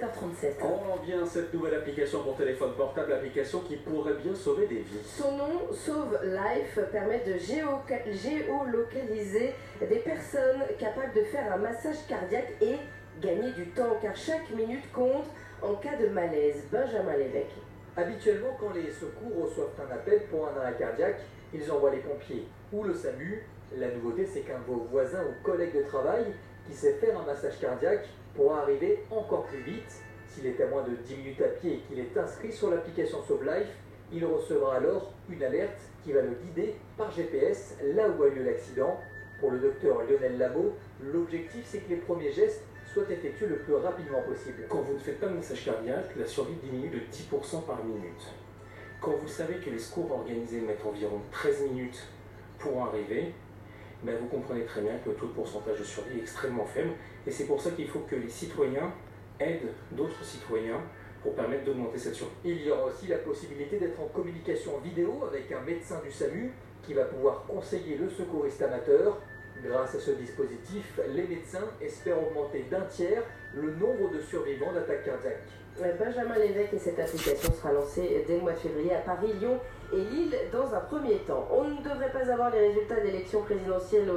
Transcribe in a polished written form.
7h37. On vient cette nouvelle application pour téléphone portable, application qui pourrait bien sauver des vies. Son nom, Sauve Life, permet de géolocaliser des personnes capables de faire un massage cardiaque et gagner du temps, car chaque minute compte en cas de malaise. Benjamin Lévesque. Habituellement, quand les secours reçoivent un appel pour un arrêt cardiaque, ils envoient les pompiers ou le SAMU. La nouveauté, c'est qu'un de vos voisins ou collègues de travail qui sait faire un massage cardiaque pourra arriver encore plus vite. S'il est à moins de 10 minutes à pied et qu'il est inscrit sur l'application Sauve Life, il recevra alors une alerte qui va le guider par GPS là où a lieu l'accident. Pour le docteur Lionel Lameau, l'objectif, c'est que les premiers gestes soient effectués le plus rapidement possible. Quand vous ne faites pas de massage cardiaque, la survie diminue de 10% par minute. Quand vous savez que les secours organisés mettent environ 13 minutes pour arriver, ben vous comprenez très bien que le taux de pourcentage de survie est extrêmement faible. Et c'est pour ça qu'il faut que les citoyens aident d'autres citoyens pour permettre d'augmenter cette survie. Il y aura aussi la possibilité d'être en communication vidéo avec un médecin du SAMU qui va pouvoir conseiller le secouriste amateur. Grâce à ce dispositif, les médecins espèrent augmenter d'un tiers le nombre de survivants d'attaques cardiaques. Benjamin Lévesque, et cette application sera lancée dès le mois de février à Paris, Lyon et Lille dans un premier temps. On ne devrait pas avoir les résultats d'élections présidentielles